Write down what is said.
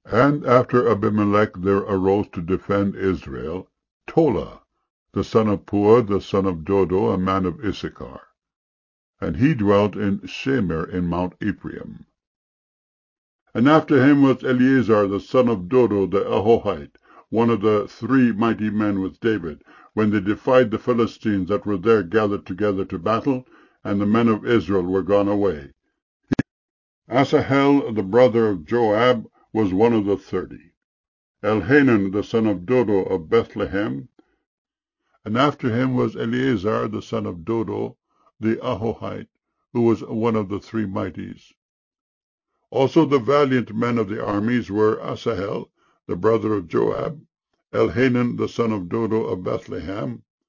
And after Abimelech there arose to defend Israel Tola, the son of Puah, the son of Dodo, a man of Issachar. And he dwelt in Shamir in Mount Ephraim. And after him was Eleazar, the son of Dodo, the Ahohite, one of the 3 mighty men with David, when they defied the Philistines that were there gathered together to battle, and the men of Israel were gone away. Asahel, the brother of Joab, was one of the 30. Elhanan, the son of Dodo of Bethlehem. And after him was Eleazar, the son of Dodo, the Ahohite, who was one of the 3 mighties. Also the valiant men of the armies were Asahel, the brother of Joab, Elhanan, the son of Dodo of Bethlehem,